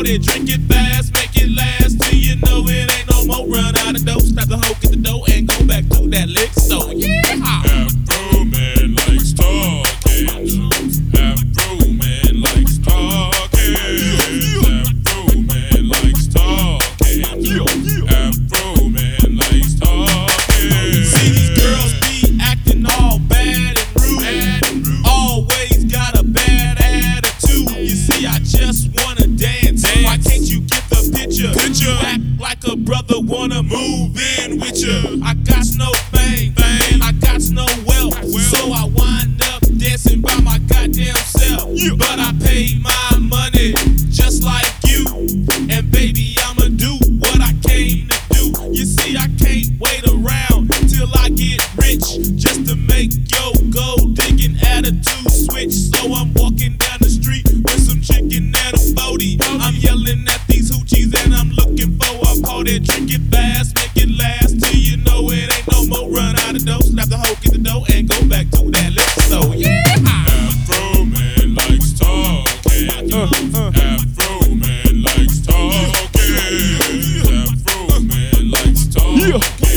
party, drink it fast, make it last till you know it ain't no more. Run out of dough, stop the hoe, get the dough, and go back to that lick. So yeah. Afro man likes talking. Afro man likes talking. Afro man likes talking. Afro man likes talking. See these girls be acting all bad and rude. Always got a bad attitude. You see, I just wanna dance. Why can't you get the picture? You act like a brother, wanna move in with you. I got no fame, I got no wealth, so I wind up dancing by my goddamn self. But I paid my money just like you, and baby, I'ma do what I came to do. You see, I can't wait around till I get rich just to make yo gold digging attitude switch. So I'm walking down the street with some chicken and a 40. I'm yelling at these hoochies and I'm looking for a party. Drink it fast, make it last till you know it ain't no more. Run out of dough, slap the hoe, get the dough, and go back to that list. So yeah. Afro man likes talking. Afro man likes talking. Afro man likes talking.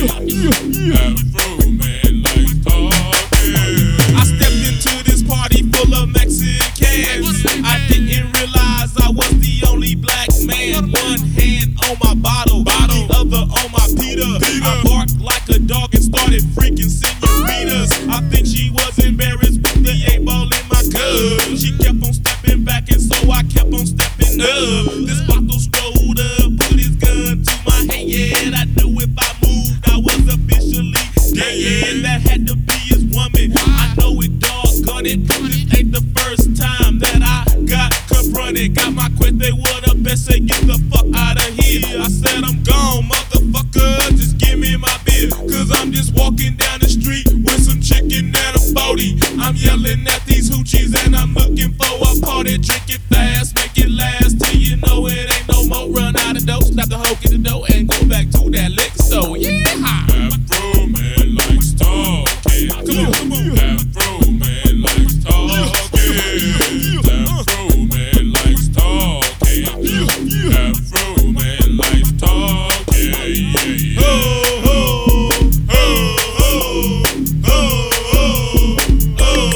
Afro man likes talking. I stepped into this party full of Mexicans. I didn't realize I was the only black man. One hand on my bottle, the other on my Peter. I barked like a dog and started freaking senoritas. I think she was embarrassed with the 8-ball in my cup. She kept on stepping back and so I kept on stepping up. This bottle strolled up, put his gun to my head. I knew if I moved, I was officially dead. That had to be his woman. I know it, doggone it. This ain't the first time that I got confronted. Got my quit, they would have best say get the fuck out of here. I said I'm gone, motherfucker, just give me my beer. Cause I'm just walking down the street with some chicken and a 40. I'm yelling at these hoochies and I'm looking for a party. Drink it fast, make it last till you know it ain't no more. Run out of dough, stop the hoe, get the dough, and go back to that lick. So yeah. Afro man likes talking. Come on. Afro man likes talking. Afro man likes talking. Afro man likes talking. Ho, ho, ho, ho, ho, ho, ho,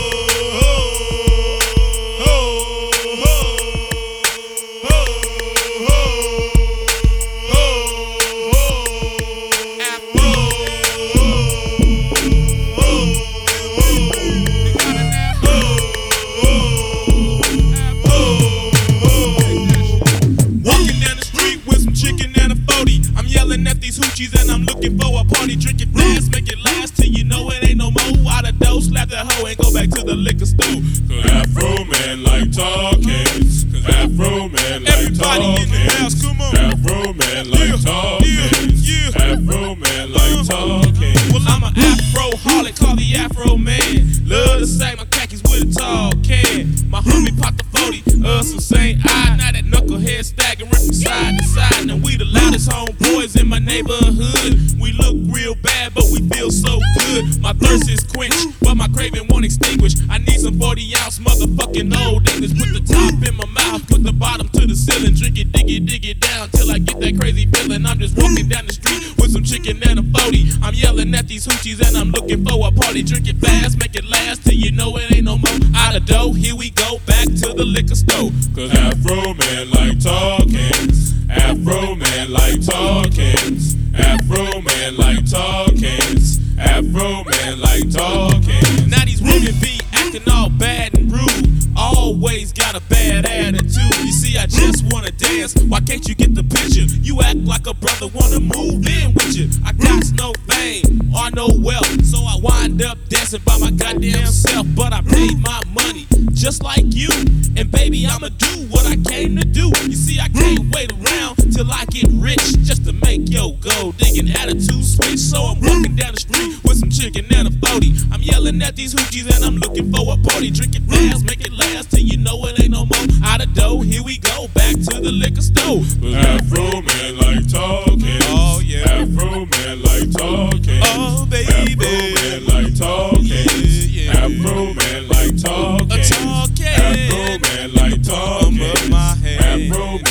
walking down the street with some chicken and a 40. I'm yelling at these hoochies and I'm looking for a party. Drink it fast, make it last till you know it ain't no more. Out of dough, slap that hoe and go back to the liquor store. Cause Afro man like talking. Cause Afro man like Everybody in the house, talking. come on. Afro man like talking. Afro man like talking. Well, I'm an Afro-holic, call the Afro man. Love to say my khakis with a tall can. My homie popped the 40, some St. I. Now that knucklehead staggering from side to side. Now we the loudest homeboys in my neighborhood. We look real bad, but we feel so good. My thirst is quenched, but my craving won't extinguish. I need some 40-ounce motherfucking old English. Put the top in my mouth, put the bottom to the ceiling. Drink it, dig it down till I get that crazy feeling. I'm just walking down the street with some chicken and a 40. I'm yelling at these hoochies and I'm looking for a party. Drink it fast, make it last till you know it ain't no more. Out of dough, here we go, back to the liquor store. Cause Afro man like talking. Afro man like talking. Afro man like talking. Afro man like talking. Now these women be acting all bad and rude. Always got a bad attitude. You see, I just wanna dance. Why can't you get the picture? You act like a brother, wanna move in with you. I got no fame or no wealth, so I wind up dancing by my goddamn self. But I paid my money just like you, and baby, I'ma do what I came to do. You see, I can't wait around till I get rich just to make yo go digging attitude switch. So I'm walking down the street with some chicken and a 40. I'm yelling at these hoochies and I'm looking for a party. Drink it fast, make it last till you know it ain't no more. Out of dough, here we go, back to the liquor store. Afro man like talking. Oh yeah. Afro man like talking. Oh baby. Afro man like talking. Yeah. Afro man like talking. A talking. Afro man like talking. Of my head. Afro man like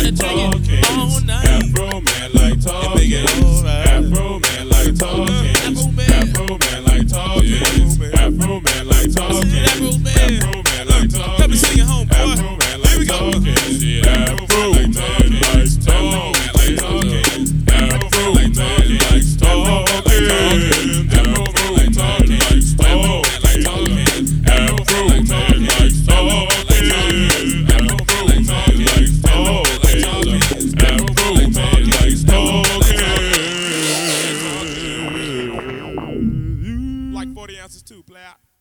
like talking. Afro man like talking. Afro man like talking. Afro man like talking. Afro man like talking. Afro man like talking. Let me sing it home, boy. Afro man like talking. Afro man like talking. Afro man like talking. Afro man like talking. Like 40 ounces too, play out.